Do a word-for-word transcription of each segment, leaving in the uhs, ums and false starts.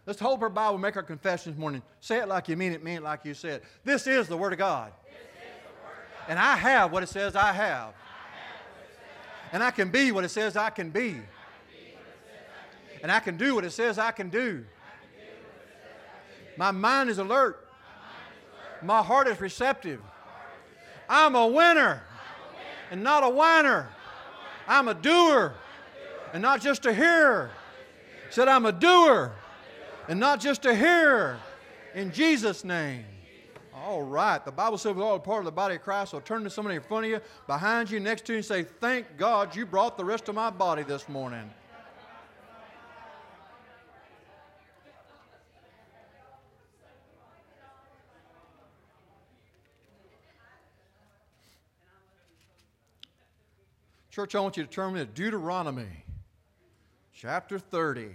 Let's hold our Bible and make our confession this morning. Say it like you mean it, mean it like you said. This is the Word of God. This is the Word of God. And I have what it says I have. And I can be what it says I can be. And I can do what it says I can do. My mind is alert. My heart is receptive. I'm a winner and not a whiner. I'm a doer and not just a hearer. Said I'm a doer and not just a hearer. In Jesus' name. All right. The Bible says we're all a part of the body of Christ. So turn to somebody in front of you, behind you, next to you, and say, thank God you brought the rest of my body this morning. Church, I want you to turn me to Deuteronomy chapter thirty.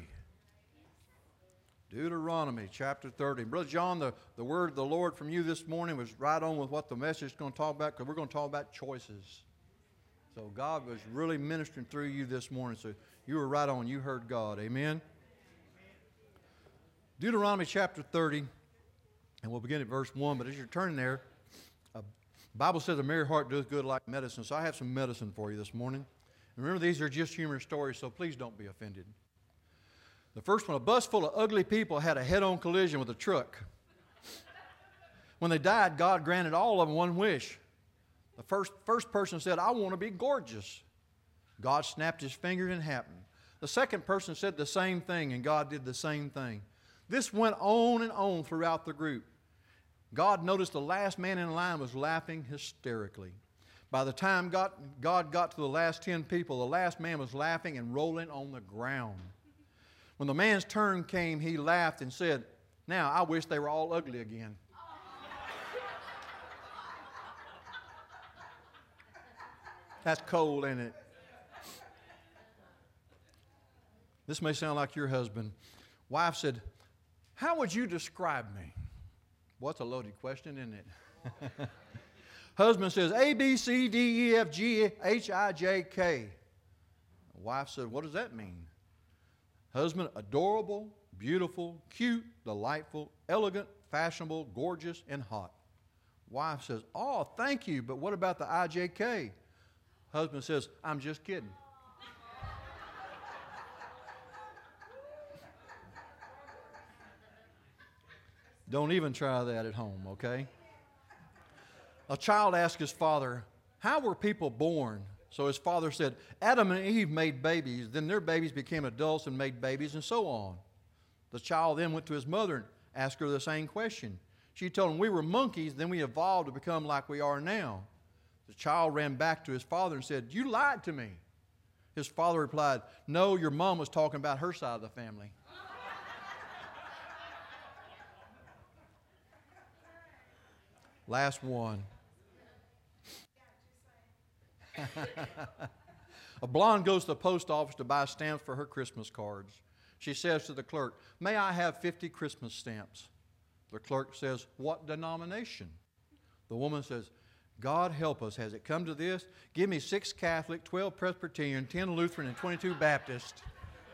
Deuteronomy chapter thirty. Brother John, the, the word of the Lord from you this morning was right on with what the message is going to talk about, because we're going to talk about choices. So God was really ministering through you this morning. So you were right on. You heard God. Amen? Deuteronomy chapter thirty, and we'll begin at verse one. But as you're turning there, uh, the Bible says a merry heart doeth good like medicine. So I have some medicine for you this morning. And remember, these are just humorous stories, so please don't be offended. The first one, a bus full of ugly people had a head-on collision with a truck. When they died, God granted all of them one wish. The first, first person said, I want to be gorgeous. God snapped his fingers and it happened. The second person said the same thing, and God did the same thing. This went on and on throughout the group. God noticed the last man in line was laughing hysterically. By the time God, God got to the last ten people, the last man was laughing and rolling on the ground. When the man's turn came, he laughed and said, now, I wish they were all ugly again. That's cold, ain't it? This may sound like your husband. Wife said, how would you describe me? What's a loaded question, isn't it? Husband says, A, B, C, D, E, F, G, H, I, J, K. Wife said, what does that mean? Husband, adorable, beautiful, cute, delightful, elegant, fashionable, gorgeous, and hot. Wife says, oh, thank you, but what about the I J K? Husband says, I'm just kidding. Don't even try that at home, okay? A child asked his father, how were people born? So his father said, Adam and Eve made babies, then their babies became adults and made babies, and so on. The child then went to his mother and asked her the same question. She told him, we were monkeys, then we evolved to become like we are now. The child ran back to his father and said, you lied to me. His father replied, no, your mom was talking about her side of the family. Last one. A blonde goes to the post office to buy stamps for her Christmas cards. She says to the clerk, may I have fifty Christmas stamps? The clerk says, what denomination? The woman says, God help us, has it come to this? Give me six Catholic, twelve Presbyterian, ten Lutheran, and twenty-two Baptist.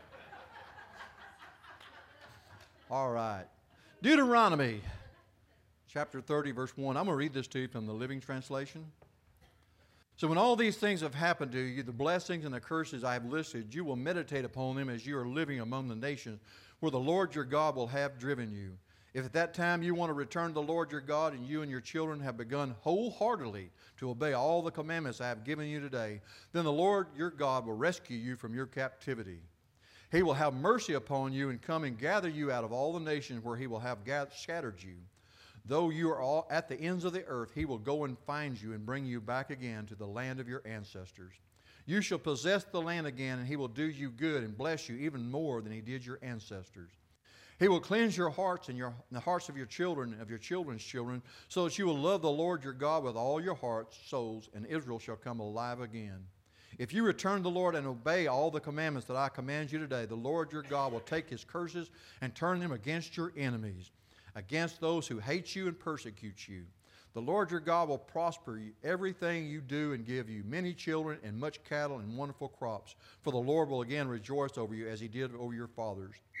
All right. Deuteronomy chapter thirty, verse one. I'm going to read this to you from the Living Translation. So when all these things have happened to you, the blessings and the curses I have listed, you will meditate upon them as you are living among the nations where the Lord your God will have driven you. If at that time you want to return to the Lord your God, and you and your children have begun wholeheartedly to obey all the commandments I have given you today, then the Lord your God will rescue you from your captivity. He will have mercy upon you and come and gather you out of all the nations where he will have scattered you. Though you are all at the ends of the earth, he will go and find you and bring you back again to the land of your ancestors. You shall possess the land again, and he will do you good and bless you even more than he did your ancestors. He will cleanse your hearts and, your, and the hearts of your children and of your children's children, so that you will love the Lord your God with all your hearts, souls, and Israel shall come alive again. If you return to the Lord and obey all the commandments that I command you today, the Lord your God will take his curses and turn them against your enemies, against those who hate you and persecute you. The Lord your God will prosper you, everything you do, and give you many children and much cattle and wonderful crops. For the Lord will again rejoice over you as he did over your fathers.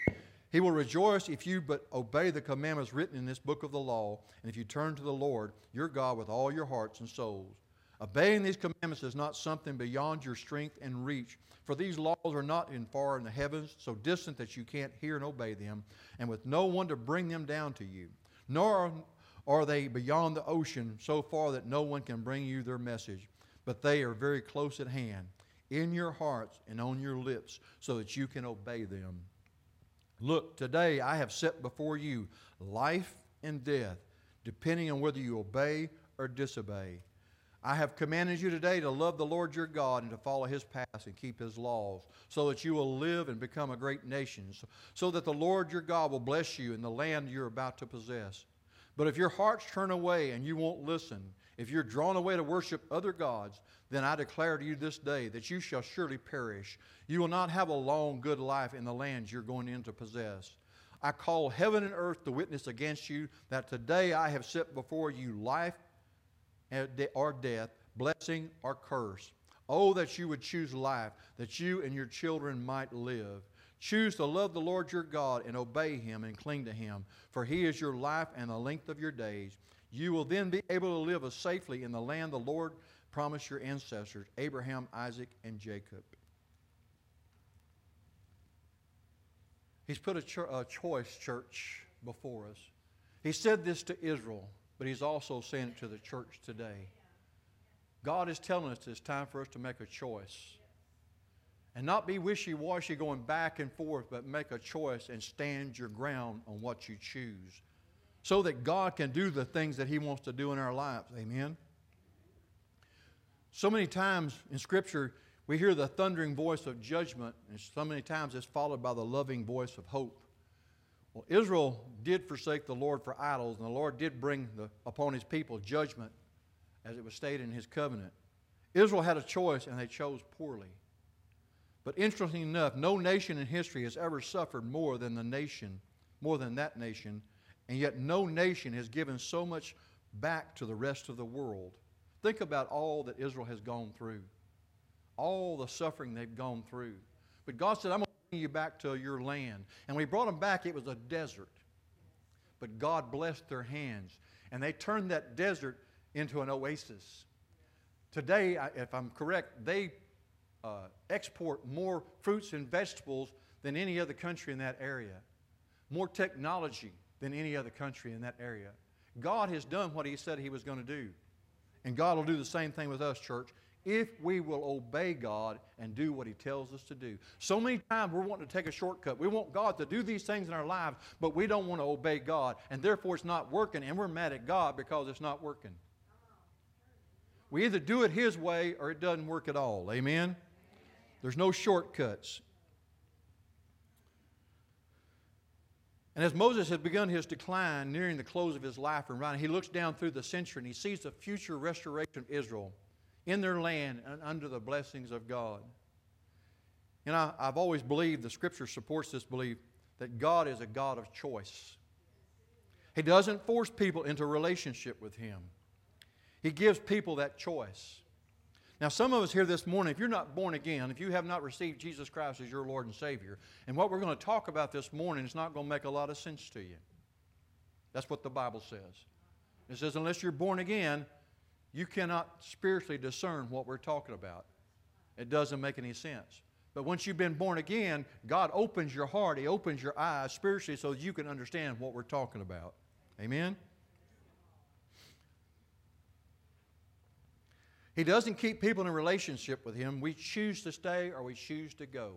He will rejoice if you but obey the commandments written in this book of the law, and if you turn to the Lord, your God, with all your hearts and souls. Obeying these commandments is not something beyond your strength and reach, for these laws are not in far in the heavens, so distant that you can't hear and obey them, and with no one to bring them down to you. Nor are they beyond the ocean, so far that no one can bring you their message, but they are very close at hand, in your hearts and on your lips, so that you can obey them. Look, today I have set before you life and death, depending on whether you obey or disobey. I have commanded you today to love the Lord your God and to follow His paths and keep His laws, so that you will live and become a great nation, so, so that the Lord your God will bless you in the land you're about to possess. But if your hearts turn away and you won't listen, if you're drawn away to worship other gods, then I declare to you this day that you shall surely perish. You will not have a long, good life in the land you're going in to possess. I call heaven and earth to witness against you that today I have set before you life or death, blessing or curse. Oh, that you would choose life, that you and your children might live. Choose to love the Lord your God and obey Him and cling to Him, for He is your life and the length of your days. You will then be able to live safely in the land the Lord promised your ancestors, Abraham, Isaac, and Jacob. He's put a, cho- a choice, church, before us. He said this to Israel, but He's also saying it to the church today. God is telling us it's time for us to make a choice. And not be wishy-washy going back and forth, but make a choice and stand your ground on what you choose, so that God can do the things that He wants to do in our lives. Amen? So many times in Scripture, we hear the thundering voice of judgment, and so many times it's followed by the loving voice of hope. Well, Israel did forsake the Lord for idols, and the Lord did bring the, upon His people judgment, as it was stated in His covenant. Israel had a choice, and they chose poorly. But interestingly enough, no nation in history has ever suffered more than the nation, more than that nation, and yet no nation has given so much back to the rest of the world. Think about all that Israel has gone through, all the suffering they've gone through. But God said, I'm going to bring you back to your land. And when He brought them back, it was a desert. But God blessed their hands, and they turned that desert into an oasis. Today, if I'm correct, they uh, export more fruits and vegetables than any other country in that area, more technology than any other country in that area. God has done what He said He was going to do. And God will do the same thing with us, church, if we will obey God and do what He tells us to do. So many times we're wanting to take a shortcut. We want God to do these things in our lives, but we don't want to obey God. And therefore it's not working, and we're mad at God because it's not working. We either do it His way or it doesn't work at all. Amen? There's no shortcuts. And as Moses had begun his decline, nearing the close of his life and writing, he looks down through the century and he sees the future restoration of Israel in their land and under the blessings of God. And I, I've always believed, the Scripture supports this belief, that God is a God of choice. He doesn't force people into a relationship with Him. He gives people that choice. Now, some of us here this morning, if you're not born again, if you have not received Jesus Christ as your Lord and Savior, and what we're going to talk about this morning is not going to make a lot of sense to you. That's what the Bible says. It says unless you're born again, you cannot spiritually discern what we're talking about. It doesn't make any sense. But once you've been born again, God opens your heart, He opens your eyes spiritually so that you can understand what we're talking about. Amen? He doesn't keep people in a relationship with Him. We choose to stay or we choose to go.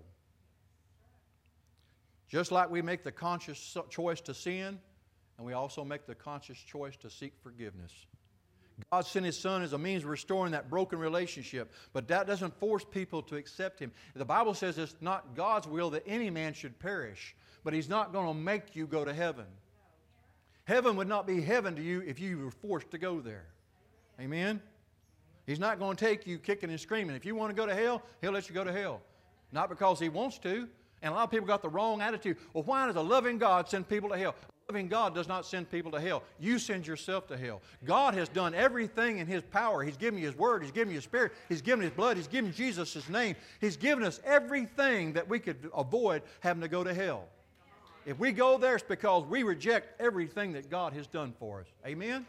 Just like we make the conscious choice to sin, and we also make the conscious choice to seek forgiveness. God sent His Son as a means of restoring that broken relationship, but that doesn't force people to accept Him. The Bible says it's not God's will that any man should perish, but He's not going to make you go to heaven. Heaven would not be heaven to you if you were forced to go there. Amen? He's not going to take you kicking and screaming. If you want to go to hell, He'll let you go to hell. Not because He wants to. And a lot of people got the wrong attitude. Well, why does a loving God send people to hell? A loving God does not send people to hell. You send yourself to hell. God has done everything in His power. He's given you His Word. He's given you His Spirit. He's given His blood. He's given Jesus His name. He's given us everything that we could avoid having to go to hell. If we go there, it's because we reject everything that God has done for us. Amen?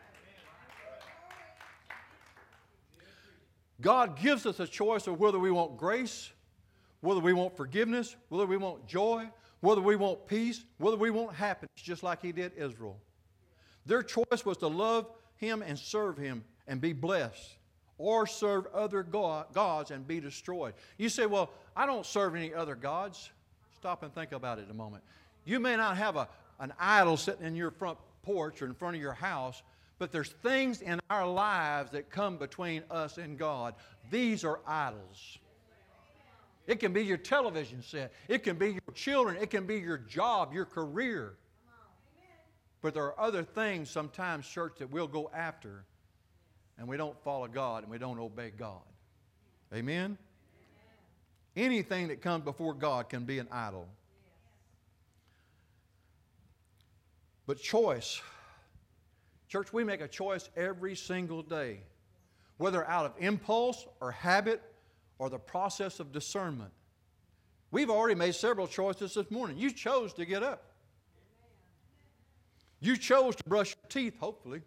God gives us a choice of whether we want grace, whether we want forgiveness, whether we want joy, whether we want peace, whether we want happiness, just like He did Israel. Their choice was to love Him and serve Him and be blessed, or serve other gods and be destroyed. You say, well, I don't serve any other gods. Stop and think about it a moment. You may not have a, an idol sitting in your front porch or in front of your house, but there's things in our lives that come between us and God. These are idols. It can be your television set. It can be your children. It can be your job, your career. But there are other things sometimes, church, that we'll go after, and we don't follow God and we don't obey God. Amen? Anything that comes before God can be an idol. But choice. Church, we make a choice every single day, whether out of impulse or habit or the process of discernment. We've already made several choices this morning. You chose to get up. You chose to brush your teeth, hopefully.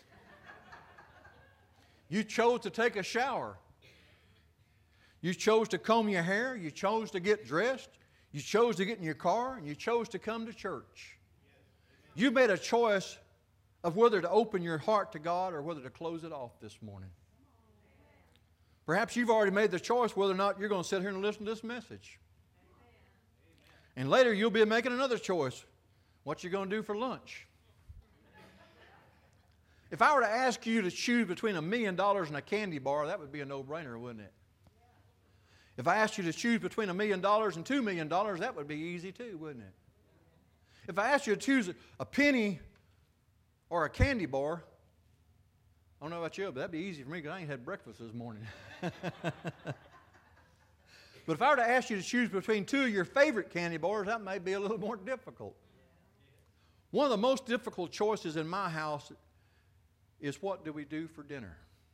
You chose to take a shower. You chose to comb your hair. You chose to get dressed. You chose to get in your car, and you chose to come to church. You made a choice of whether to open your heart to God or whether to close it off this morning. Perhaps you've already made the choice whether or not you're going to sit here and listen to this message. And later you'll be making another choice. What you're going to do for lunch. If I were to ask you to choose between a million dollars and a candy bar, that would be a no-brainer, wouldn't it? If I asked you to choose between a million dollars and two million dollars, that would be easy too, wouldn't it? If I asked you to choose a penny or a candy bar, I don't know about you, but that'd be easy for me because I ain't had breakfast this morning. But if I were to ask you to choose between two of your favorite candy bars, that may be a little more difficult. One of the most difficult choices in my house is, what do we do for dinner?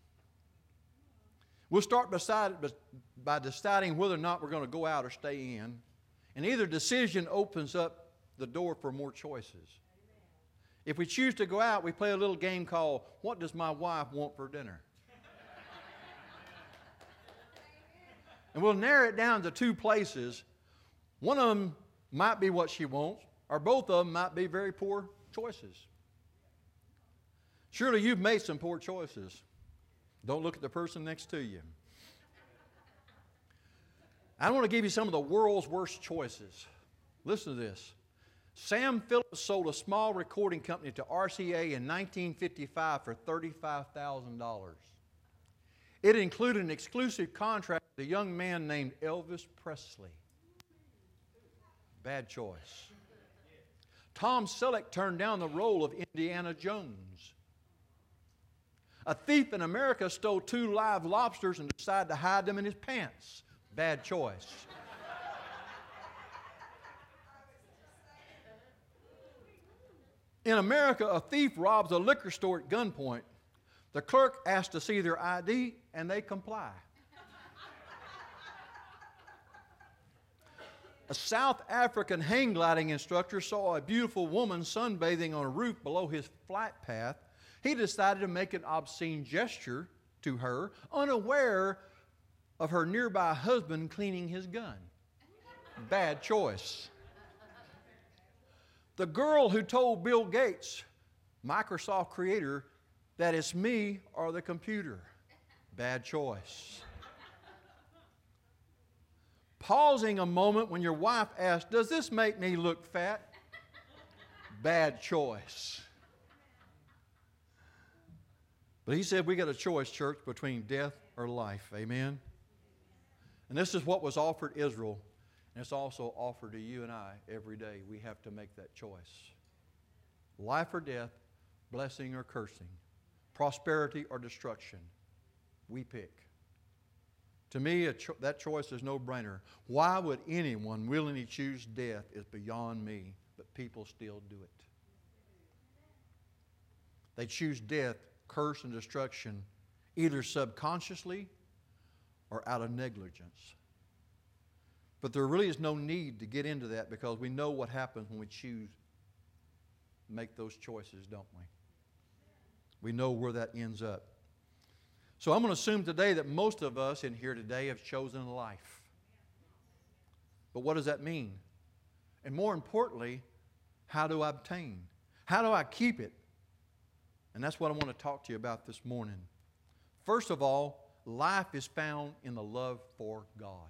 We'll start beside, by deciding whether or not we're going to go out or stay in. And either decision opens up the door for more choices. If we choose to go out, we play a little game called, what does my wife want for dinner? And we'll narrow it down to two places. One of them might be what she wants, or both of them might be very poor choices. Surely you've made some poor choices. Don't look at the person next to you. I want to give you some of the world's worst choices. Listen to this. Sam Phillips sold a small recording company to R C A in nineteen fifty-five for thirty-five thousand dollars. It included an exclusive contract with a young man named Elvis Presley. Bad choice. Tom Selleck turned down the role of Indiana Jones. A thief in America stole two live lobsters and decided to hide them in his pants. Bad choice. In America, a thief robs a liquor store at gunpoint. The clerk asks to see their I D, and they comply. A South African hang gliding instructor saw a beautiful woman sunbathing on a roof below his flight path. He decided to make an obscene gesture to her, unaware of her nearby husband cleaning his gun. Bad choice. The girl who told Bill Gates, Microsoft creator, that it's me or the computer. Bad choice. Pausing a moment when your wife asks, does this make me look fat? Bad choice. But he said we got a choice, church, between death or life. Amen? And this is what was offered Israel. And it's also offered to you and I every day. We have to make that choice. Life or death, blessing or cursing, prosperity or destruction. We pick. To me, a cho- that choice is no-brainer. Why would anyone willingly choose death is beyond me, but people still do it. They choose death, curse, and destruction either subconsciously or out of negligence. But there really is no need to get into that because we know what happens when we choose to make those choices, don't we? We know where that ends up. So I'm going to assume today that most of us in here today have chosen life. But what does that mean? And more importantly, how do I obtain? How do I keep it? And that's what I want to talk to you about this morning. First of all, life is found in the love for God.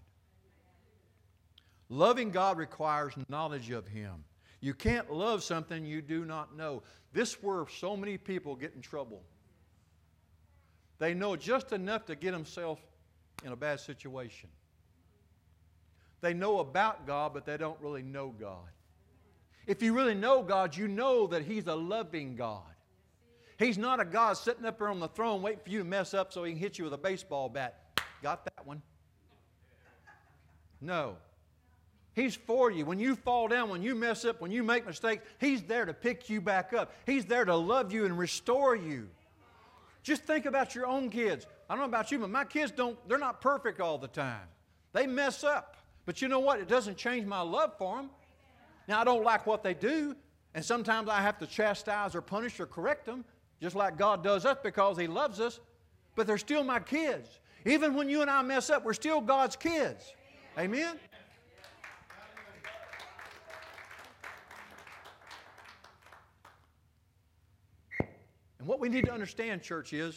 Loving God requires knowledge of Him. You can't love something you do not know. This is where so many people get in trouble. They know just enough to get themselves in a bad situation. They know about God, but they don't really know God. If you really know God, you know that He's a loving God. He's not a God sitting up there on the throne waiting for you to mess up so He can hit you with a baseball bat. Got that one? No. He's for you. When you fall down, when you mess up, when you make mistakes, He's there to pick you back up. He's there to love you and restore you. Just think about your own kids. I don't know about you, but my kids don't, they're not perfect all the time. They mess up. But you know what? It doesn't change my love for them. Now, I don't like what they do, and sometimes I have to chastise or punish or correct them, just like God does us because He loves us. But they're still my kids. Even when you and I mess up, we're still God's kids. Amen? And what we need to understand, church, is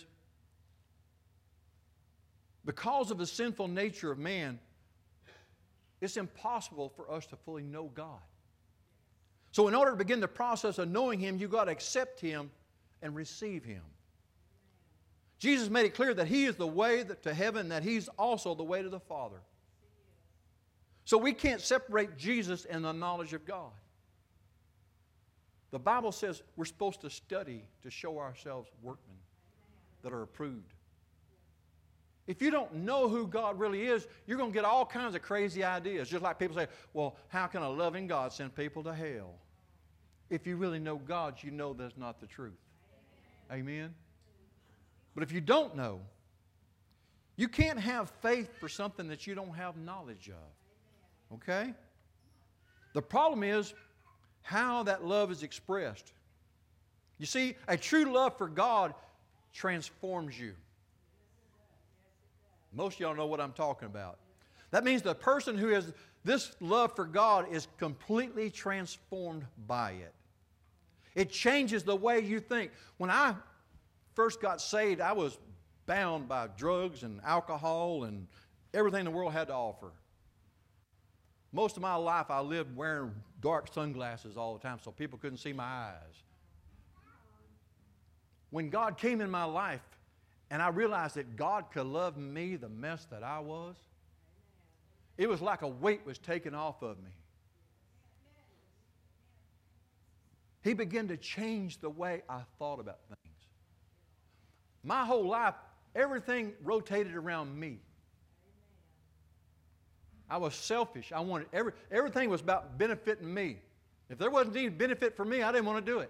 because of the sinful nature of man, it's impossible for us to fully know God. So in order to begin the process of knowing Him, you've got to accept Him and receive Him. Jesus made it clear that He is the way to heaven, that He's also the way to the Father. So we can't separate Jesus and the knowledge of God. The Bible says we're supposed to study to show ourselves workmen that are approved. If you don't know who God really is, you're going to get all kinds of crazy ideas. Just like people say, well, how can a loving God send people to hell? If you really know God, you know that's not the truth. Amen? But if you don't know, you can't have faith for something that you don't have knowledge of. Okay? The problem is how that love is expressed. You see, a true love for God transforms you. Most of y'all know what I'm talking about. That means the person who has this love for God is completely transformed by it. It changes the way you think. When I first got saved, I was bound by drugs and alcohol and everything the world had to offer. Most of my life I lived wearing dark sunglasses all the time so people couldn't see my eyes. When God came in my life and I realized that God could love me, the mess that I was, it was like a weight was taken off of me. He began to change the way I thought about things. My whole life, everything rotated around me. I was selfish. I wanted every, everything was about benefiting me. If there wasn't any benefit for me, I didn't want to do it.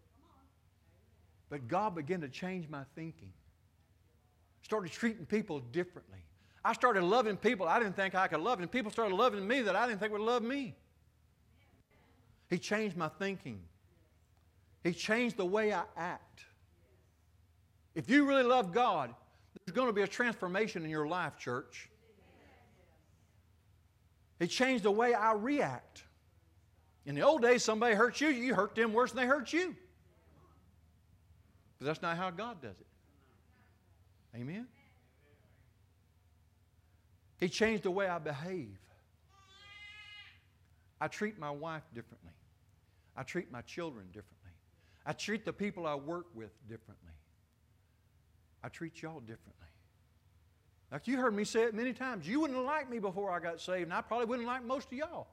But God began to change my thinking. Started treating people differently. I started loving people I didn't think I could love, and people started loving me that I didn't think would love me. He changed my thinking. He changed the way I act. If you really love God, there's going to be a transformation in your life, church. He changed the way I react. In the old days, somebody hurt you, you hurt them worse than they hurt you. But that's not how God does it. Amen? He changed the way I behave. I treat my wife differently. I treat my children differently. I treat the people I work with differently. I treat y'all differently. Like you heard me say it many times. You wouldn't have liked me before I got saved, and I probably wouldn't like most of y'all.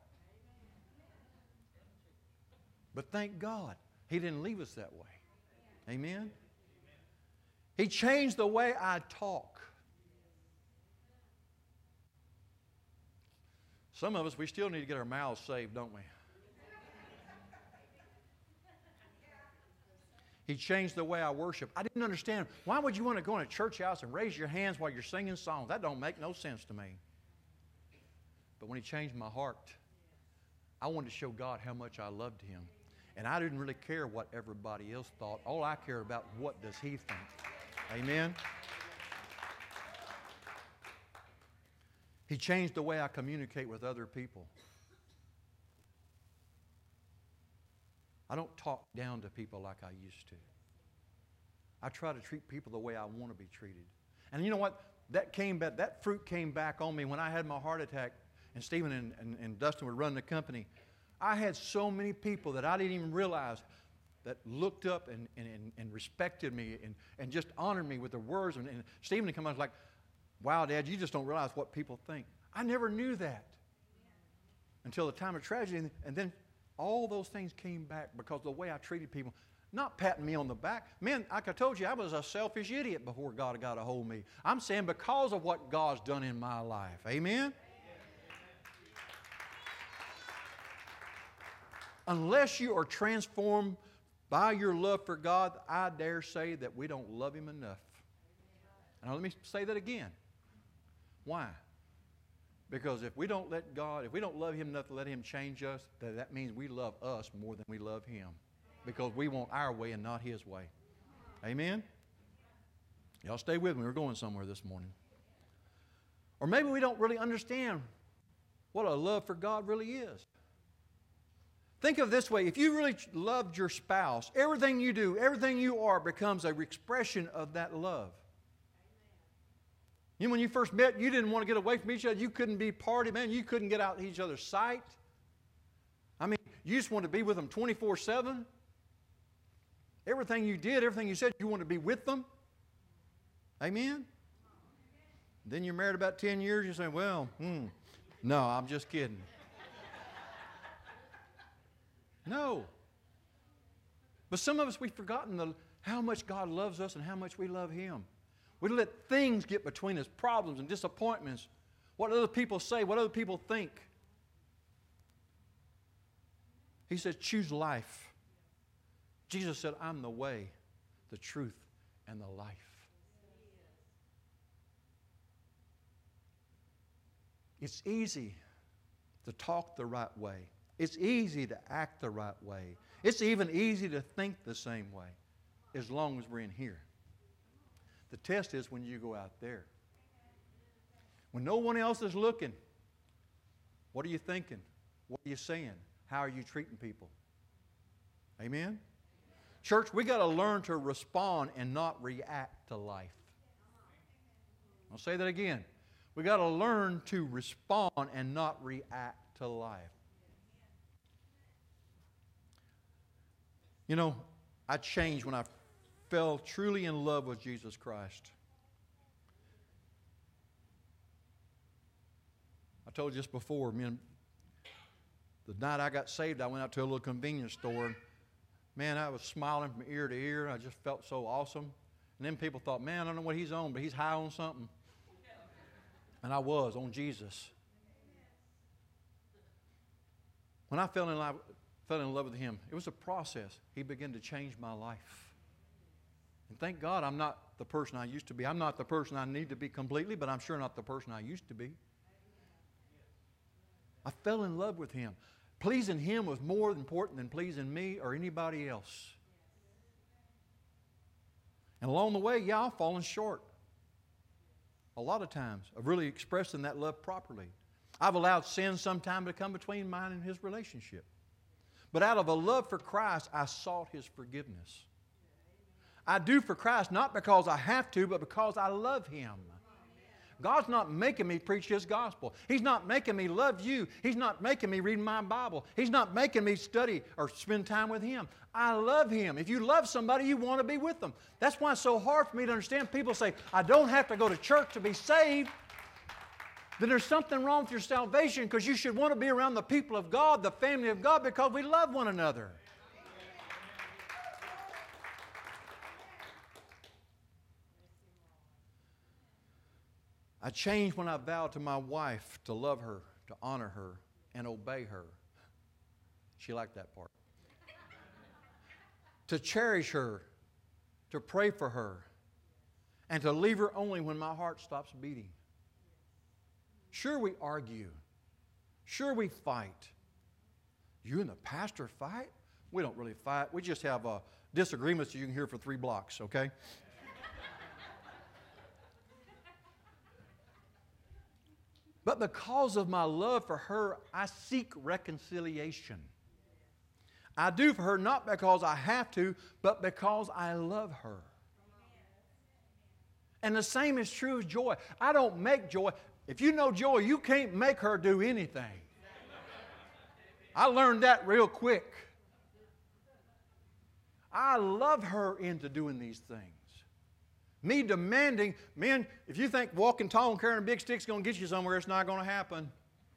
But thank God, He didn't leave us that way. Amen? He changed the way I talk. Some of us, we still need to get our mouths saved, don't we? He changed the way I worship. I didn't understand. Why would you want to go in a church house and raise your hands while you're singing songs? That don't make no sense to me. But when He changed my heart, I wanted to show God how much I loved Him. And I didn't really care what everybody else thought. All I cared about, what does He think? Amen? He changed the way I communicate with other people. I don't talk down to people like I used to. I try to treat people the way I want to be treated. And you know what? That came back, that fruit came back on me when I had my heart attack and Stephen and, and, and Dustin were running the company. I had so many people that I didn't even realize that looked up and, and, and respected me and, and just honored me with their words. And, and Stephen would come out and was like, wow, Dad, you just don't realize what people think. I never knew that until the time of tragedy. And, and then all those things came back because of the way I treated people. Not patting me on the back. Man, like I told you, I was a selfish idiot before God got a hold of me. I'm saying because of what God's done in my life. Amen? Unless you are transformed by your love for God, I dare say that we don't love Him enough. Now let me say that again. Why? Because if we don't let God, if we don't love Him enough to let Him change us, then that means we love us more than we love Him. Because we want our way and not His way. Amen? Y'all stay with me. We're going somewhere this morning. Or maybe we don't really understand what a love for God really is. Think of it this way. If you really loved your spouse, everything you do, everything you are becomes an expression of that love. You know, when you first met, you didn't want to get away from each other. You couldn't be party, man. You couldn't get out of each other's sight. I mean, you just wanted to be with them twenty-four seven. Everything you did, everything you said, you wanted to be with them. Amen? Then you're married about ten years, you say, well, hmm, no, I'm just kidding. No. But some of us, we've forgotten the, how much God loves us and how much we love Him. We let things get between us, problems and disappointments, what other people say, what other people think. He says, choose life. Jesus said, I'm the way, the truth, and the life. It's easy to talk the right way. It's easy to act the right way. It's even easy to think the same way, as long as we're in here. The test is when you go out there. When no one else is looking, what are you thinking? What are you saying? How are you treating people? Amen? Church, we got to learn to respond and not react to life. I'll say that again. We got to learn to respond and not react to life. You know, I changed when I fell truly in love with Jesus Christ. I told you this before. Man, the night I got saved, I went out to a little convenience store. And man, I was smiling from ear to ear. I just felt so awesome. And then people thought, man, I don't know what he's on, but he's high on something. And I was on Jesus. When I fell in love, fell in love with Him, it was a process. He began to change my life. And thank God I'm not the person I used to be. I'm not the person I need to be completely, but I'm sure not the person I used to be. I fell in love with Him. Pleasing Him was more important than pleasing me or anybody else. And along the way, yeah, I've fallen short a lot of times of really expressing that love properly. I've allowed sin sometime to come between mine and His relationship. But out of a love for Christ, I sought His forgiveness. I do for Christ not because I have to, but because I love Him. God's not making me preach His gospel. He's not making me love you. He's not making me read my Bible. He's not making me study or spend time with Him. I love Him. If you love somebody, you want to be with them. That's why it's so hard for me to understand. People say, I don't have to go to church to be saved. Then there's something wrong with your salvation, because you should want to be around the people of God, the family of God, because we love one another. I changed when I vowed to my wife to love her, to honor her, and obey her. She liked that part. To cherish her, to pray for her, and to leave her only when my heart stops beating. Sure, we argue. Sure, we fight. You and the pastor fight? We don't really fight. We just have uh, disagreements that you can hear for three blocks, okay? But because of my love for her, I seek reconciliation. I do for her not because I have to, but because I love her. And the same is true of Joy. I don't make Joy. If you know Joy, you can't make her do anything. I learned that real quick. I love her into doing these things. Me demanding, men, if you think walking tall and carrying a big stick is going to get you somewhere, it's not going to happen.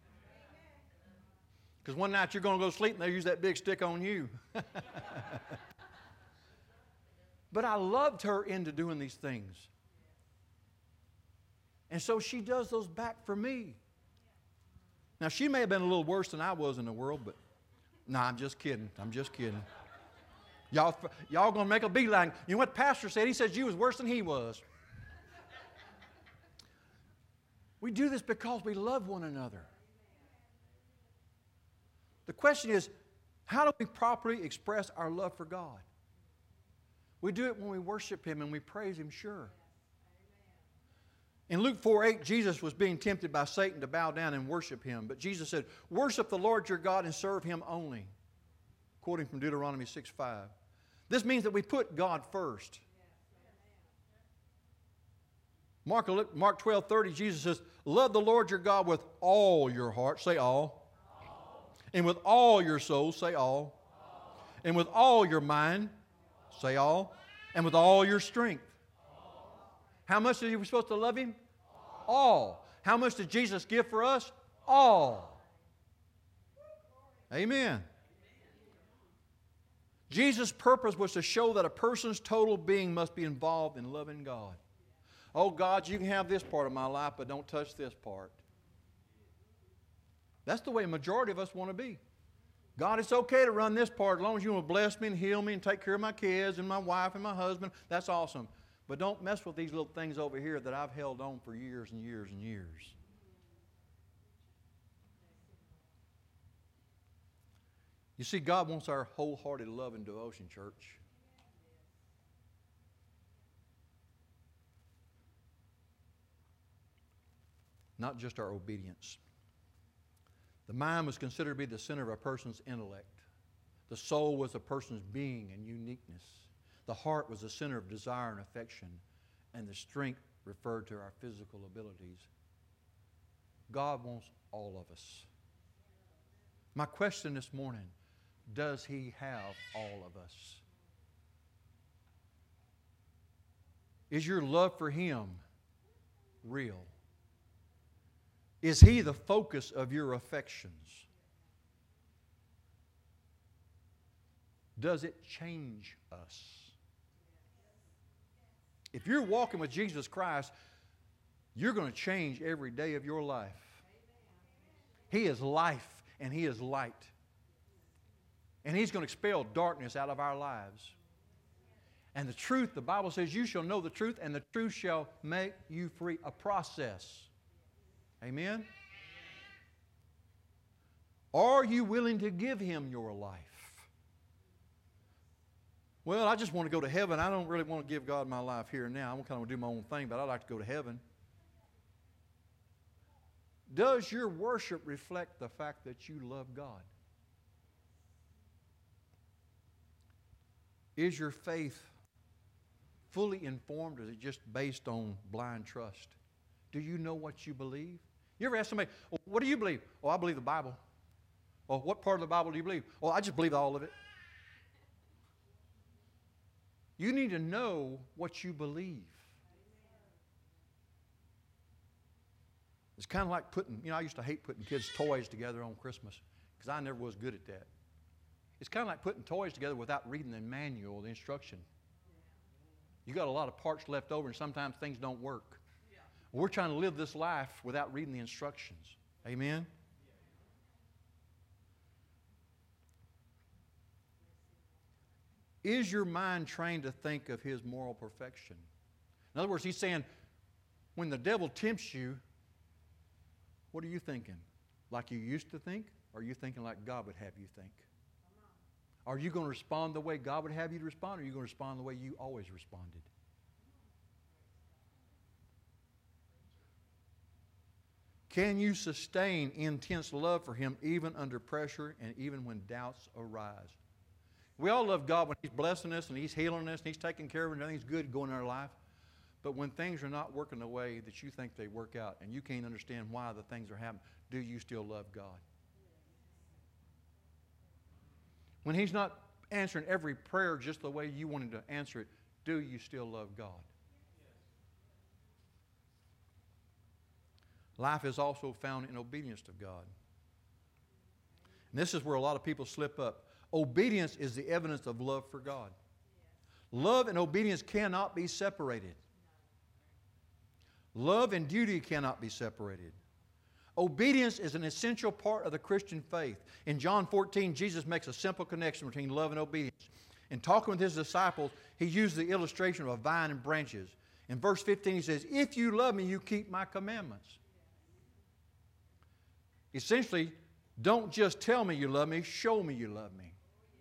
Because one night you're going to go to sleep and they'll use that big stick on you. But I loved her into doing these things. And so she does those back for me. Now, she may have been a little worse than I was in the world, but no, nah, I'm just kidding. I'm just kidding. Y'all, y'all going to make a beeline. You know what the pastor said? He said you was worse than he was. We do this because we love one another. The question is, how do we properly express our love for God? We do it when we worship Him and we praise Him, sure. In Luke four eight, Jesus was being tempted by Satan to bow down and worship Him. But Jesus said, worship the Lord your God and serve Him only. Quoting from Deuteronomy six five. This means that we put God first. Mark, Mark twelve thirty, Jesus says, love the Lord your God with all your heart. Say all. all. And with all your soul. Say all. all. And with all your mind. Say all. And with all your strength. How much are we supposed to love Him? All. all. How much did Jesus give for us? All. Amen. Jesus' purpose was to show that a person's total being must be involved in loving God. Oh, God, you can have this part of my life, but don't touch this part. That's the way a majority of us want to be. God, it's okay to run this part as long as you want to bless me and heal me and take care of my kids and my wife and my husband. That's awesome. But don't mess with these little things over here that I've held on for years and years and years. You see, God wants our wholehearted love and devotion, church. Not just our obedience. The mind was considered to be the center of a person's intellect. The soul was a person's being and uniqueness. The heart was the center of desire and affection. And the strength referred to our physical abilities. God wants all of us. My question this morning, does He have all of us? Is your love for Him real? Is He the focus of your affections? Does it change us? If you're walking with Jesus Christ, you're going to change every day of your life. He is life and He is light. And He's going to expel darkness out of our lives. And the truth, the Bible says, you shall know the truth, and the truth shall make you free. A process. Amen? Are you willing to give Him your life? Well, I just want to go to heaven. I don't really want to give God my life here and now. I want to kind of do my own thing, but I'd like to go to heaven. Does your worship reflect the fact that you love God? Is your faith fully informed, or is it just based on blind trust? Do you know what you believe? You ever ask somebody, oh, what do you believe? Oh, I believe the Bible. Oh, what part of the Bible do you believe? Oh, I just believe all of it. You need to know what you believe. It's kind of like putting, you know, I used to hate putting kids' toys together on Christmas because I never was good at that. It's kind of like putting toys together without reading the manual, the instruction. You got a lot of parts left over, and sometimes things don't work. We're trying to live this life without reading the instructions. Amen? Is your mind trained to think of His moral perfection? In other words, He's saying, when the devil tempts you, what are you thinking? like you used to think, or are you thinking like God would have you think? Are you going to respond the way God would have you to respond, or are you going to respond the way you always responded? Can you sustain intense love for Him even under pressure and even when doubts arise? We all love God when He's blessing us and He's healing us and He's taking care of us and everything's good going in our life. But when things are not working the way that you think they work out and you can't understand why the things are happening, do you still love God? When He's not answering every prayer just the way you wanted to answer it, do you still love God? Life is also found in obedience to God. And this is where a lot of people slip up. Obedience is the evidence of love for God. Love and obedience cannot be separated. Love and duty cannot be separated. Obedience is an essential part of the Christian faith. In John fourteen, Jesus makes a simple connection between love and obedience. In talking with His disciples, He used the illustration of a vine and branches. In verse fifteen, He says, "If you love me, you keep my commandments." Essentially, don't just tell me you love me, show me you love me.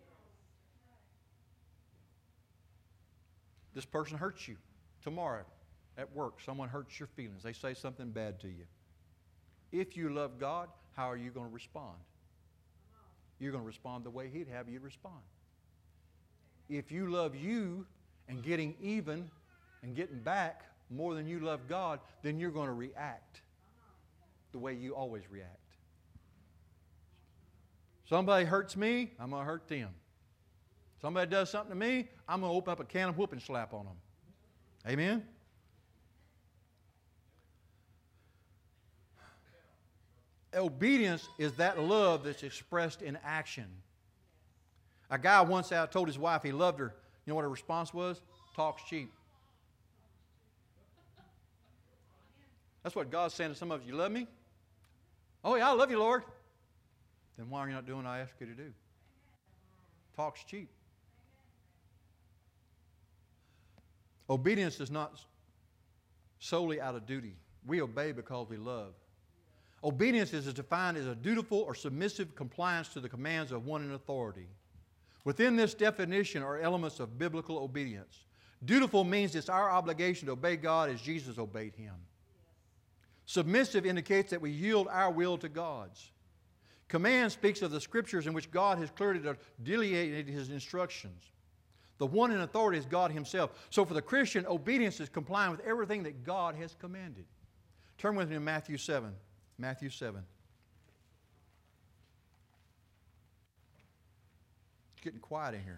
This person hurts you. Tomorrow at work, someone hurts your feelings. They say something bad to you. If you love God, how are you going to respond? You're going to respond the way He'd have you respond. If you love you and getting even and getting back more than you love God, then you're going to react the way you always react. Somebody hurts me, I'm going to hurt them. Somebody does something to me, I'm going to open up a can of whooping slap on them. Amen? Obedience is that love that's expressed in action. A guy once out told his wife he loved her. You know what her response was? Talk's cheap. That's what God's saying to some of us. You love me? Oh yeah, I love you, Lord. Then why are you not doing what I ask you to do? Talk's cheap. Obedience is not solely out of duty. We obey because we love. Obedience is defined as a dutiful or submissive compliance to the commands of one in authority. Within this definition are elements of biblical obedience. Dutiful means it's our obligation to obey God as Jesus obeyed Him. Submissive indicates that we yield our will to God's. Command speaks of the Scriptures in which God has clearly delineated His instructions. The one in authority is God Himself. So for the Christian, obedience is complying with everything that God has commanded. Turn with me to Matthew seven. Matthew seven. It's getting quiet in here.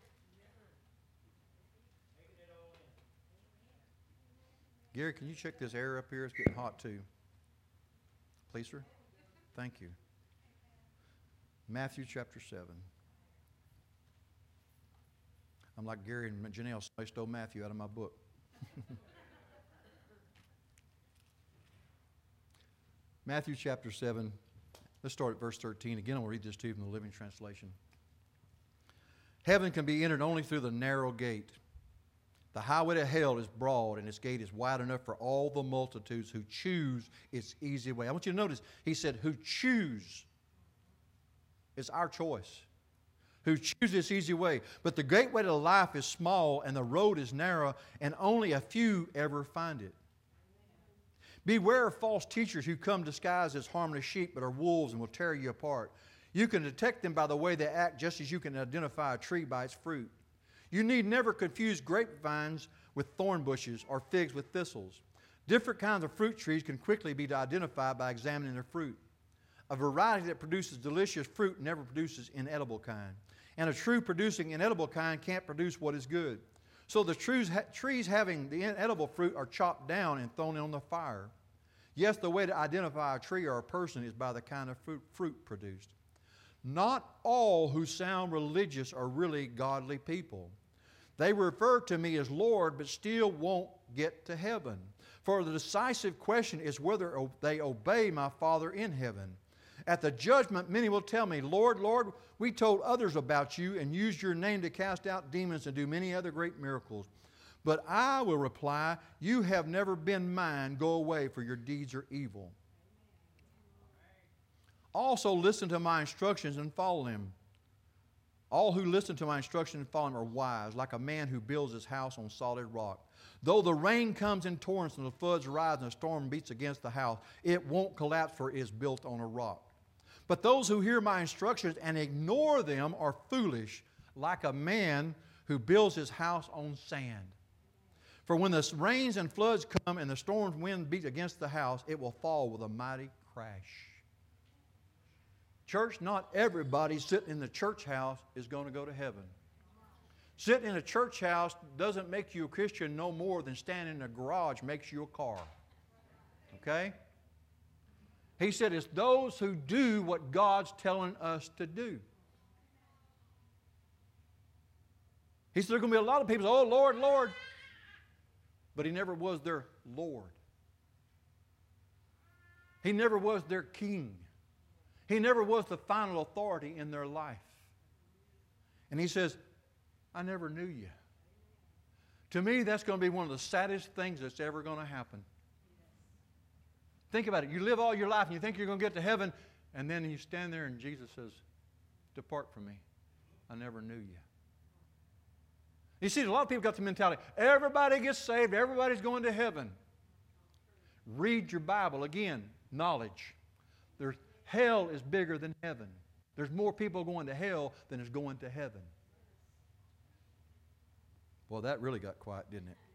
Gary, can you check this air up here? It's getting hot too. Please, sir. Thank you. Matthew chapter seven. I'm like Gary and Janelle. Somebody stole Matthew out of my book. Matthew chapter seven. Let's start at verse thirteen. Again, I'll read this to you from the Living Translation. Heaven can be entered only through the narrow gate. The highway to hell is broad, and its gate is wide enough for all the multitudes who choose its easy way. I want you to notice, he said, who choose. It's our choice. Who choose this easy way. But the gateway to life is small, and the road is narrow, and only a few ever find it. Beware of false teachers who come disguised as harmless sheep, but are wolves and will tear you apart. You can detect them by the way they act, just as you can identify a tree by its fruit. You need never confuse grapevines with thorn bushes or figs with thistles. Different kinds of fruit trees can quickly be identified by examining their fruit. A variety that produces delicious fruit never produces inedible kind. And a tree producing inedible kind can't produce what is good. So the trees, trees having the inedible fruit are chopped down and thrown on the fire. Yes, the way to identify a tree or a person is by the kind of fruit, fruit produced. Not all who sound religious are really godly people. They refer to me as Lord, but still won't get to heaven. For the decisive question is whether they obey my Father in heaven. At the judgment, many will tell me, Lord, Lord, we told others about you and used your name to cast out demons and do many other great miracles. But I will reply, you have never been mine. Go away, for your deeds are evil. Also listen to my instructions and follow them. All who listen to my instructions and follow them are wise, like a man who builds his house on solid rock. Though the rain comes in torrents and the floods rise and the storm beats against the house, it won't collapse, for it is built on a rock. But those who hear my instructions and ignore them are foolish, like a man who builds his house on sand. For when the rains and floods come and the storm's wind beat against the house, it will fall with a mighty crash. Church, not everybody sitting in the church house is going to go to heaven. Sitting in a church house doesn't make you a Christian no more than standing in a garage makes you a car. Okay? He said it's those who do what God's telling us to do. He said there are going to be a lot of people, oh, Lord, Lord. But He never was their Lord. He never was their King. He never was the final authority in their life. And He says, I never knew you. To me, that's going to be one of the saddest things that's ever going to happen. Think about it. You live all your life and you think you're going to get to heaven, and then you stand there and Jesus says, depart from me. I never knew you. You see, a lot of people got the mentality, everybody gets saved, everybody's going to heaven. Read your Bible. Again, knowledge. There's, hell is bigger than heaven. There's more people going to hell than is going to heaven. Well, that really got quiet, didn't it?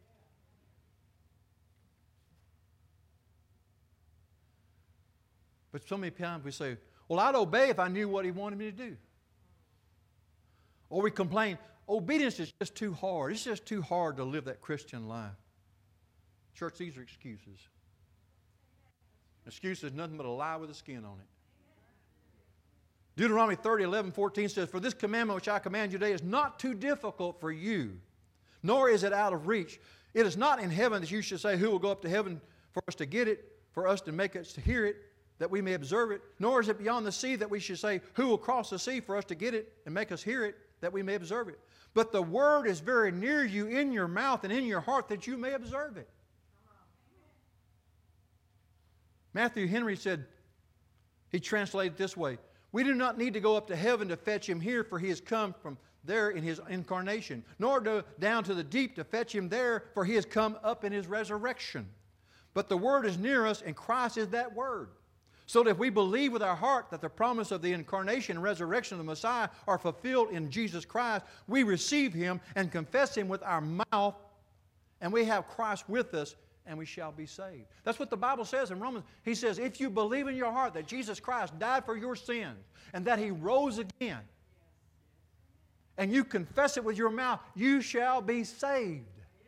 But so many times we say, well, I'd obey if I knew what He wanted me to do. Or we complain, obedience is just too hard. It's just too hard to live that Christian life. Church, these are excuses. Excuse is nothing but a lie with a skin on it. Deuteronomy thirty, eleven, fourteen says, for this commandment which I command you today is not too difficult for you, nor is it out of reach. It is not in heaven that you should say, who will go up to heaven for us to get it, for us to make us to hear it, that we may observe it. Nor is it beyond the sea that we should say, who will cross the sea for us to get it and make us hear it, that we may observe it. But the word is very near you, in your mouth and in your heart, that you may observe it. Matthew Henry said, he translated it this way, we do not need to go up to heaven to fetch Him here, for He has come from there in His incarnation, nor to, down to the deep to fetch Him there, for He has come up in His resurrection. But the Word is near us, and Christ is that Word. So that if we believe with our heart that the promise of the incarnation and resurrection of the Messiah are fulfilled in Jesus Christ, we receive Him and confess Him with our mouth, and we have Christ with us, and we shall be saved. That's what the Bible says in Romans. He says, if you believe in your heart that Jesus Christ died for your sins and that He rose again, and you confess it with your mouth, you shall be saved.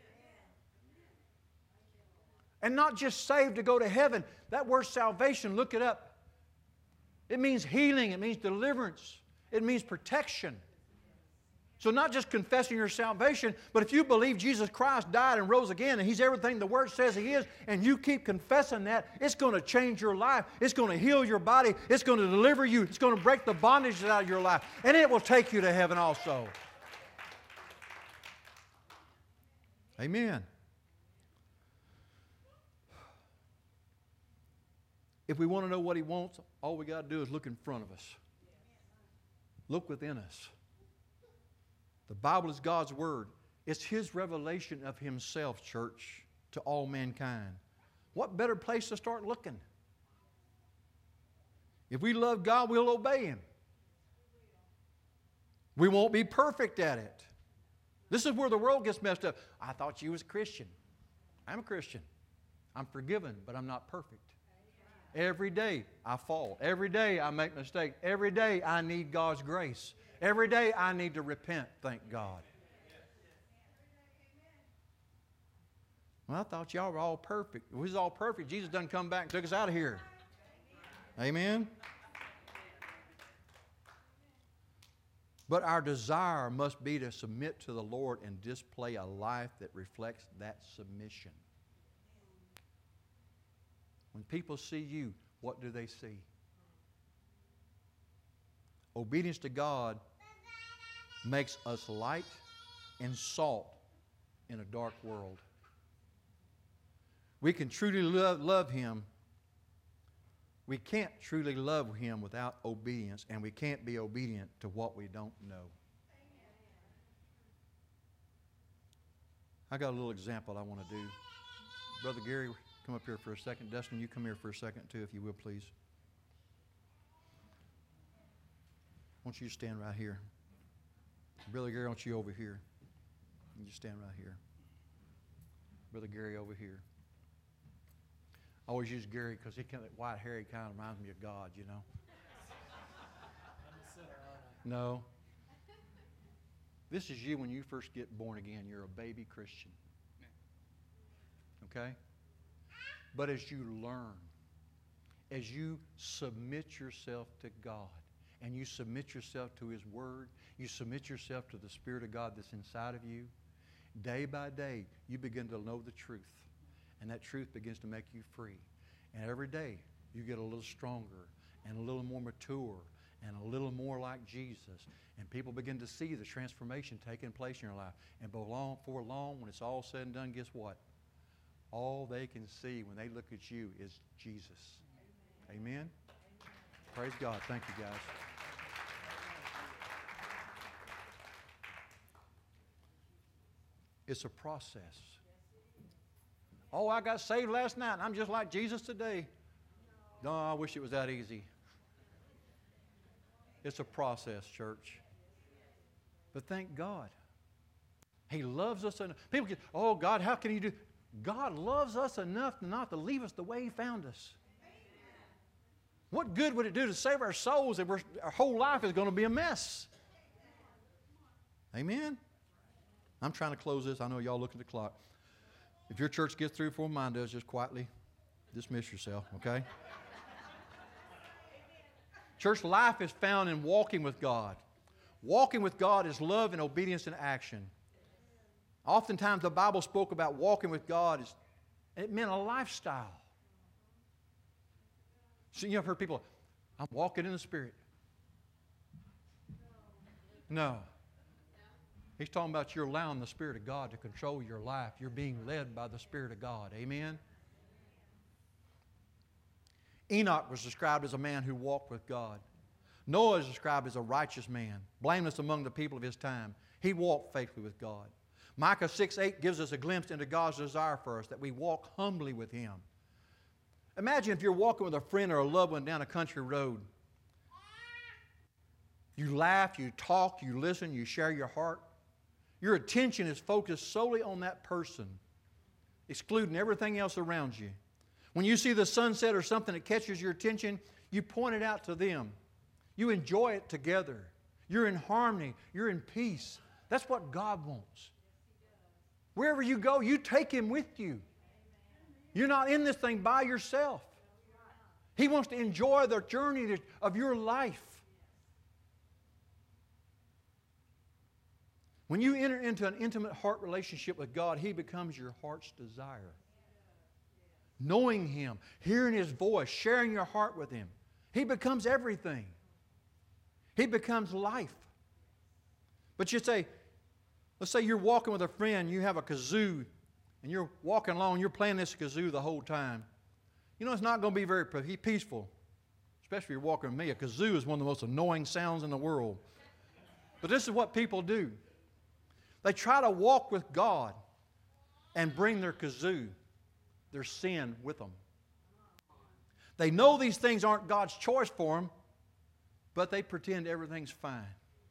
And not just saved to go to heaven. That word salvation, look it up. It means healing. It means deliverance. It means protection. So not just confessing your salvation, but if you believe Jesus Christ died and rose again and He's everything the Word says He is, and you keep confessing that, it's going to change your life. It's going to heal your body. It's going to deliver you. It's going to break the bondages out of your life. And it will take you to heaven also. Amen. If we want to know what He wants, all we got to do is look in front of us. Look within us. The Bible is God's Word. It's His revelation of Himself, church, to all mankind. What better place to start looking? If we love God, we'll obey Him. We won't be perfect at it. This is where the world gets messed up. I thought you was a Christian. I'm a Christian. I'm forgiven, but I'm not perfect. Every day I fall. Every day I make mistakes. Every day I need God's grace. Every day I need to repent, thank God. Well, I thought y'all were all perfect. If we was all perfect, Jesus doesn't come back and took us out of here. Amen? But our desire must be to submit to the Lord and display a life that reflects that submission. When people see you, what do they see? Obedience to God makes us light and salt in a dark world. We can truly love, love Him We can't truly love Him without obedience, and we can't be obedient to what we don't know. I got a little example I want to do. Brother Gary, come up here for a second. Dustin, you come here for a second too, if you will, please. I want you to stand right here. Brother Gary, I want you over here. You stand right here. Brother Gary over here. I always use Gary because he kind of, that white hair, he kind of reminds me of God, you know. No. This is you when you first get born again. You're a baby Christian. Okay? But as you learn, as you submit yourself to God, and you submit yourself to His Word, you submit yourself to the Spirit of God that's inside of you, day by day, you begin to know the truth. And that truth begins to make you free. And every day, you get a little stronger and a little more mature and a little more like Jesus. And people begin to see the transformation taking place in your life. And before long, when it's all said and done, guess what? All they can see when they look at you is Jesus. Amen? Amen? Praise God. Thank you, guys. It's a process. Oh, I got saved last night and I'm just like Jesus today. No, I wish it was that easy. It's a process, church. But thank God. He loves us enough. People get, oh, God, how can you do? God loves us enough to not to leave us the way He found us. What good would it do to save our souls if we're, our whole life is going to be a mess? Amen? I'm trying to close this. I know y'all look at the clock. If your church gets through before mine does, just quietly dismiss yourself, okay? Church life is found in walking with God. Walking with God is love and obedience in action. Oftentimes the Bible spoke about walking with God. As, it meant a lifestyle. So you have heard people, I'm walking in the Spirit. No. He's talking about you're allowing the Spirit of God to control your life. You're being led by the Spirit of God. Amen? Enoch was described as a man who walked with God. Noah is described as a righteous man, blameless among the people of his time. He walked faithfully with God. Micah six eight gives us a glimpse into God's desire for us, that we walk humbly with Him. Imagine if you're walking with a friend or a loved one down a country road. You laugh, you talk, you listen, you share your heart. Your attention is focused solely on that person, excluding everything else around you. When you see the sunset or something that catches your attention, you point it out to them. You enjoy it together. You're in harmony. You're in peace. That's what God wants. Wherever you go, you take Him with you. You're not in this thing by yourself. He wants to enjoy the journey of your life. When you enter into an intimate heart relationship with God, He becomes your heart's desire. Knowing Him, hearing His voice, sharing your heart with Him, He becomes everything. He becomes life. But you say, let's say you're walking with a friend, you have a kazoo, and you're walking along, you're playing this kazoo the whole time. You know, it's not going to be very peaceful, especially if you're walking with me. A kazoo is one of the most annoying sounds in the world. But this is what people do. They try to walk with God and bring their kazoo, their sin, with them. They know these things aren't God's choice for them, but they pretend everything's fine.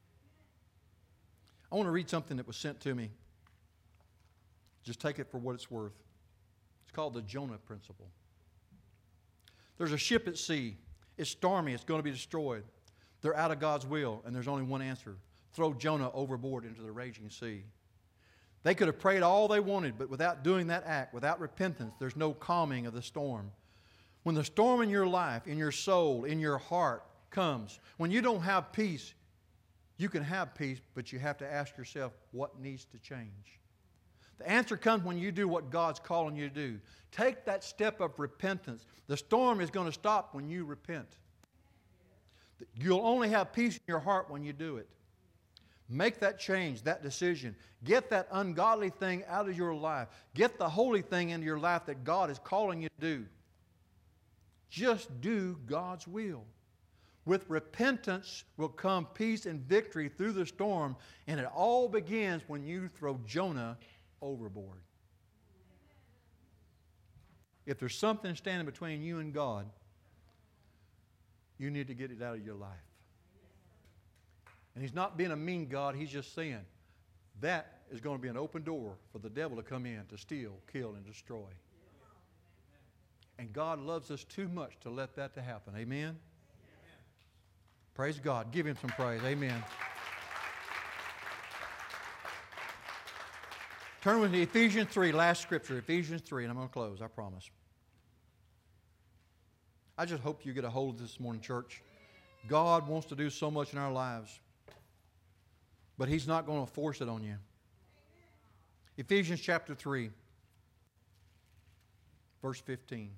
I want to read something that was sent to me. Just take it for what it's worth. It's called the Jonah Principle. There's a ship at sea. It's stormy. It's going to be destroyed. They're out of God's will, and there's only one answer. Throw Jonah overboard into the raging sea. They could have prayed all they wanted, but without doing that act, without repentance, there's no calming of the storm. When the storm in your life, in your soul, in your heart comes, when you don't have peace, you can have peace, but you have to ask yourself, what needs to change? The answer comes when you do what God's calling you to do. Take that step of repentance. The storm is going to stop when you repent. You'll only have peace in your heart when you do it. Make that change, that decision. Get that ungodly thing out of your life. Get the holy thing into your life that God is calling you to do. Just do God's will. With repentance will come peace and victory through the storm, and it all begins when you throw Jonah overboard. If there's something standing between you and God, you need to get it out of your life. And He's not being a mean God. He's just saying that is going to be an open door for the devil to come in to steal, kill, and destroy. And God loves us too much to let that to happen. Amen? Praise God. Give Him some praise. Amen. Turn with me to Ephesians three, last scripture, Ephesians three, and I'm going to close, I promise. I just hope you get a hold of this morning, church. God wants to do so much in our lives, but He's not going to force it on you. Ephesians chapter three, verse fifteen.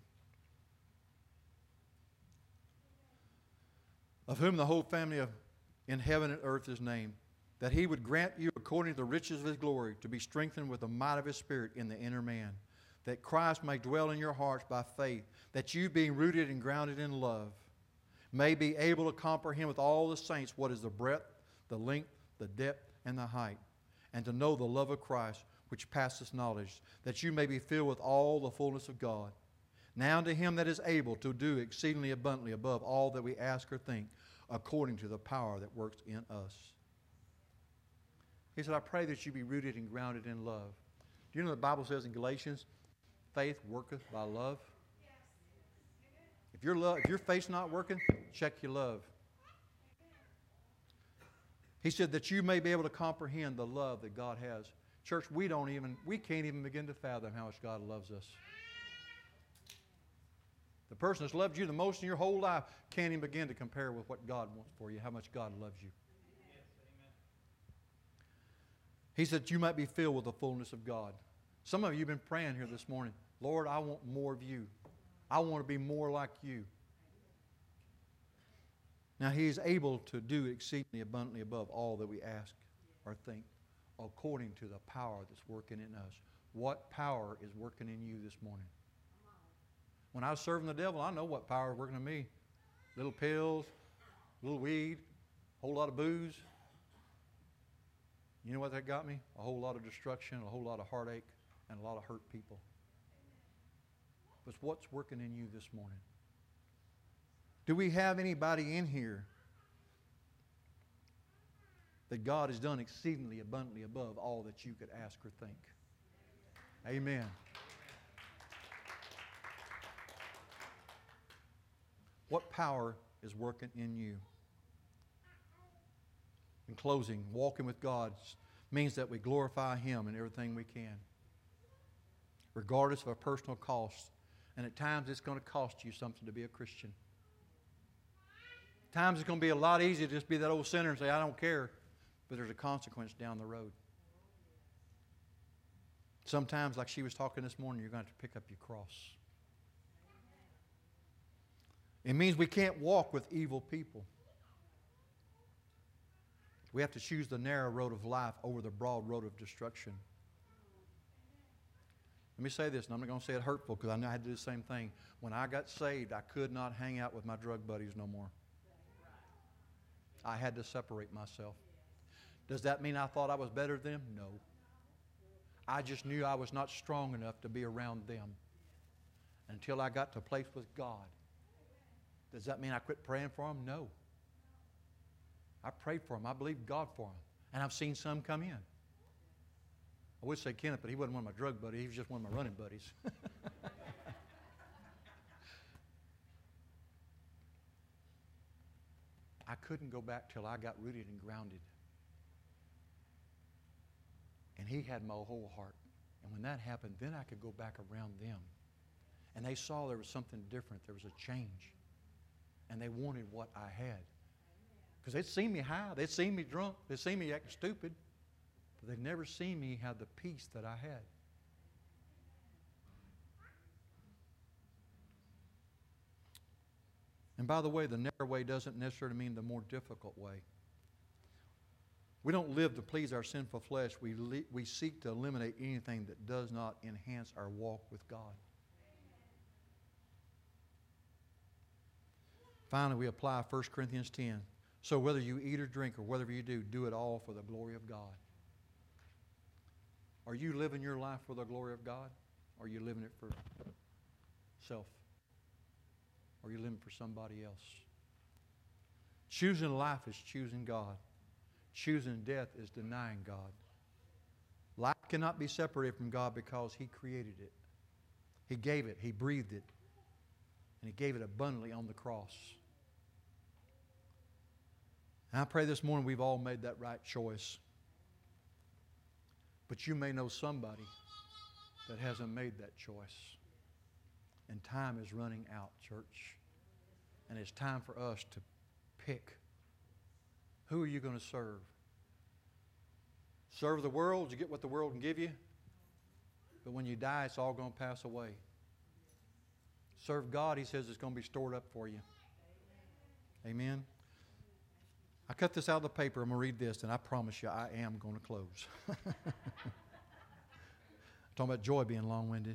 Of whom the whole family of, in heaven and earth is named, that He would grant you according to the riches of His glory to be strengthened with the might of His Spirit in the inner man, that Christ may dwell in your hearts by faith, that you, being rooted and grounded in love, may be able to comprehend with all the saints what is the breadth, the length, the depth, and the height, and to know the love of Christ, which passeth knowledge, that you may be filled with all the fullness of God. Now to Him that is able to do exceedingly abundantly above all that we ask or think, according to the power that works in us. He said, I pray that you be rooted and grounded in love. Do you know the Bible says in Galatians, faith worketh by love? If your love, if your faith's not working, check your love. He said that you may be able to comprehend the love that God has. Church, we don't even, we can't even begin to fathom how much God loves us. The person that's loved you the most in your whole life can't even begin to compare with what God wants for you, how much God loves you. He said you might be filled with the fullness of God. Some of you have been praying here this morning, Lord, I want more of you. I want to be more like you. Now He is able to do exceedingly abundantly above all that we ask or think, according to the power that's working in us. What power is working in you this morning? When I was serving the devil, I know what power is working in me. Little pills, little weed, a whole lot of booze. You know what that got me? A whole lot of destruction, a whole lot of heartache, and a lot of hurt people. But what's working in you this morning? Do we have anybody in here that God has done exceedingly abundantly above all that you could ask or think? Amen. What power is working in you? In closing, walking with God means that we glorify Him in everything we can, regardless of a personal cost. And at times it's going to cost you something to be a Christian. At times it's going to be a lot easier to just be that old sinner and say, I don't care. But there's a consequence down the road. Sometimes, like she was talking this morning, you're going to have to pick up your cross. It means we can't walk with evil people. We have to choose the narrow road of life over the broad road of destruction. Let me say this, and I'm not going to say it hurtful because I know I had to do the same thing. When I got saved, I could not hang out with my drug buddies no more. I had to separate myself. Does that mean I thought I was better than them? No. I just knew I was not strong enough to be around them until I got to a place with God. Does that mean I quit praying for them? No. I prayed for them. I believed God for them. And I've seen some come in. I would say Kenneth, but he wasn't one of my drug buddies. He was just one of my running buddies. I couldn't go back till I got rooted and grounded. And He had my whole heart. And when that happened, then I could go back around them. And they saw there was something different. There was a change. And they wanted what I had. Because they'd seen me high. They'd seen me drunk. They'd seen me acting stupid. But they'd never seen me have the peace that I had. And by the way, the narrow way doesn't necessarily mean the more difficult way. We don't live to please our sinful flesh. We, le- we seek to eliminate anything that does not enhance our walk with God. Finally, we apply First Corinthians ten. So whether you eat or drink or whatever you do, do it all for the glory of God. Are you living your life for the glory of God? Or are you living it for self? Or are you living for somebody else? Choosing life is choosing God. Choosing death is denying God. Life cannot be separated from God because He created it. He gave it. He breathed it. And He gave it abundantly on the cross. And I pray this morning we've all made that right choice. But you may know somebody that hasn't made that choice. And time is running out, church. And it's time for us to pick. Who are you going to serve? Serve the world, you get what the world can give you. But when you die, it's all going to pass away. Serve God, He says it's going to be stored up for you. Amen. I cut this out of the paper. I'm going to read this, and I promise you I am going to close. Talking about joy being long-winded.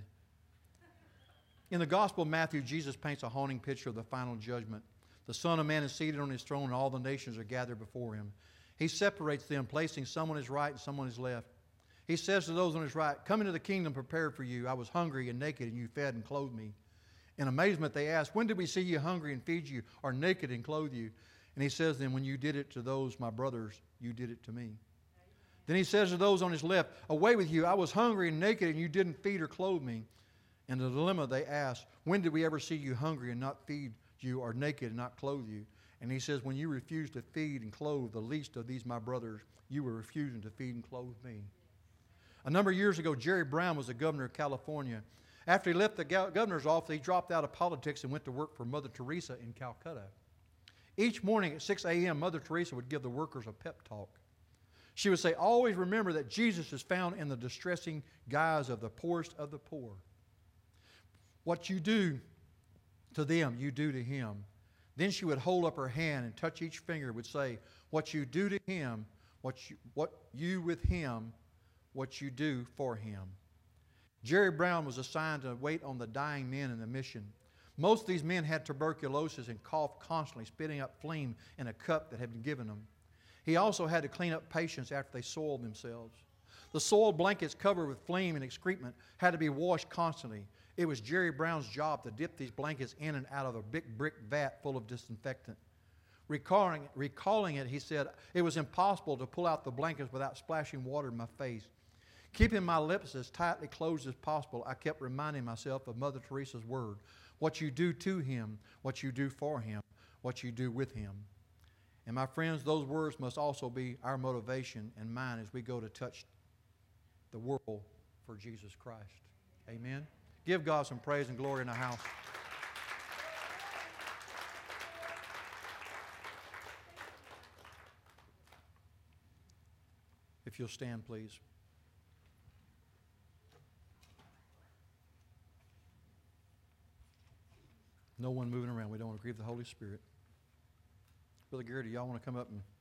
In the Gospel of Matthew, Jesus paints a haunting picture of the final judgment. The Son of Man is seated on His throne, and all the nations are gathered before Him. He separates them, placing some on His right and some on His left. He says to those on His right, "Come into the kingdom prepared for you. I was hungry and naked, and you fed and clothed me." In amazement, they ask, "When did we see you hungry and feed you, or naked and clothe you?" And He says, "Then when you did it to those, my brothers, you did it to me." Then He says to those on His left, "Away with you, I was hungry and naked, and you didn't feed or clothe me." In the dilemma, they ask, "When did we ever see you hungry and not feed you, or naked and not clothe you?" And He says, "When you refused to feed and clothe the least of these my brothers, you were refusing to feed and clothe me." A number of years ago, Jerry Brown was the governor of California. After he left the governor's office, he dropped out of politics and went to work for Mother Teresa in Calcutta. Each morning at six a.m., Mother Teresa would give the workers a pep talk. She would say, "Always remember that Jesus is found in the distressing guise of the poorest of the poor. What you do to them, you do to Him." Then she would hold up her hand and touch each finger, would say, "What you do to Him, what you, what you with Him, what you do for Him." Jerry Brown was assigned to wait on the dying men in the mission. Most of these men had tuberculosis and coughed constantly, spitting up phlegm in a cup that had been given them. He also had to clean up patients after they soiled themselves. The soiled blankets covered with phlegm and excrement had to be washed constantly. It was Jerry Brown's job to dip these blankets in and out of a big brick vat full of disinfectant. Recalling, recalling it, he said, "It was impossible to pull out the blankets without splashing water in my face. Keeping my lips as tightly closed as possible, I kept reminding myself of Mother Teresa's word, what you do to Him, what you do for Him, what you do with Him." And my friends, those words must also be our motivation and mine as we go to touch the world for Jesus Christ. Amen. Give God some praise and glory in the house. If you'll stand, please. No one moving around. We don't want to grieve the Holy Spirit. Brother Gary, do y'all want to come up and